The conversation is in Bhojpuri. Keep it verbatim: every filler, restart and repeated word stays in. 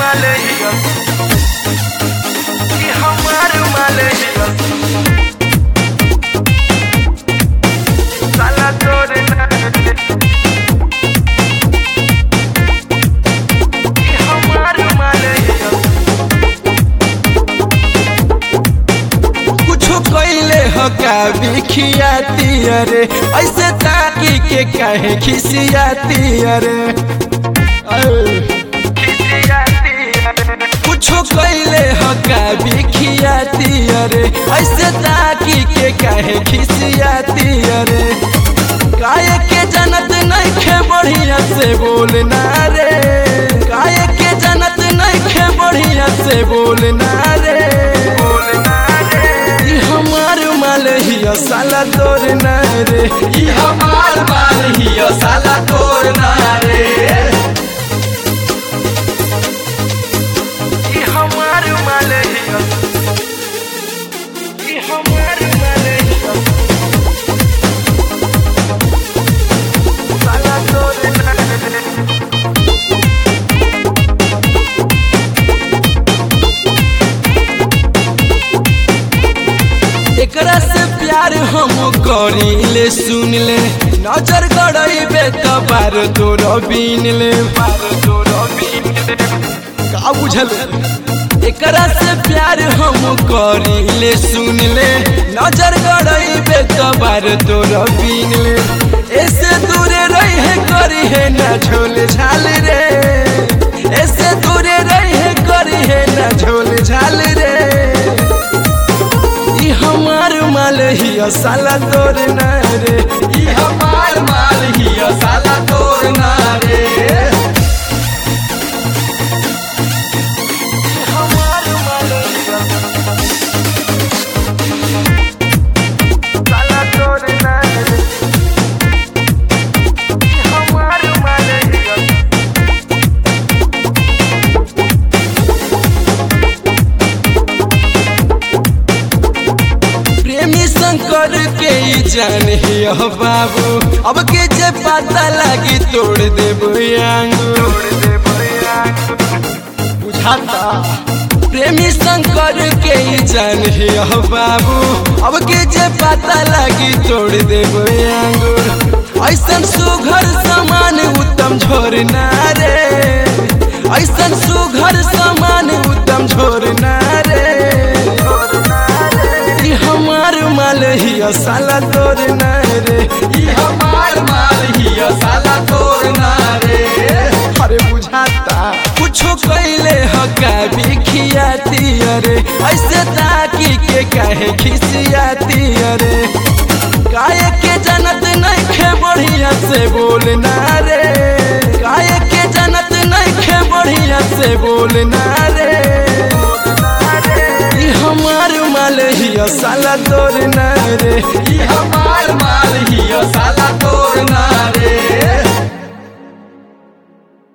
माल हिया, ई हमार माल हिया, साला तोर ना ई हमार माल हिया। कुछो कइले ह का बिखियाती अरे, ऐसे ताकी के काहे खिसियाती अरे। कुछो कइले ह का बिखियाती अरे, ऐसे ताकी के काहे खिसियाती अरे। काहे के जनत नइखे बढ़िया से बोलना रे, काहे के जनत नइखे बढ़िया से बोलना रे, ई हमार माल हिया साला तोर ना रे, ई हमार माल हिया साला तोर ना रे। ई हमार माल हिया, ई हमार माल हिया, साला तोर ना रे। एकरा से प्यार हम करीले सुन ले, नजर गड़इबे त बार तोर बीन ले, बार तोर बीन ले। का बुझल? एकरा से प्यार हम करीले सुन ले, नजर गड़इबे त बार तोर बीन ले। ऐसे दूरे रहे करी है ना झोल झाल रे, ऐसे दूरे रहे करी है ना झोल झाल रे। ई हमार माल हिया साला तोर ना रे, ई हमार माल हिया साला तोर ना रे। ई हमार माल हिया, साला तोर ना रे। ई हमार माल हिया, प्रेमी शंकर के ई जान हिया बाबू, अब के जे पता लगी तोड़ देबो आंगू, तोड़ दे बरिया, बुझाता। प्रेमी शंकर के ई जान हिया बाबू, अब के जे पता लगी तोड़ देबो आंगूर। ऐसन सुघर समान उत्तम झोर ना रे, ऐसन सुघर समान उत्तम झोर ना रे। ई हमार माल हिया साला तोर ना रे, ई हमार माल हिया साला तोर ना रे। अरे बुझाता कुछो कइले ह का बिखियाती अरे, ऐसे ताकी के काहे खिसियाती अरे। काहे के जनत नइखे बढ़िया से बोलना रे, काहे के जनत नइखे बढ़िया से बोलना रे। ई हमार माल हिया साला तोर ना रे, ई हमार माल हिया साला तोर ना रे।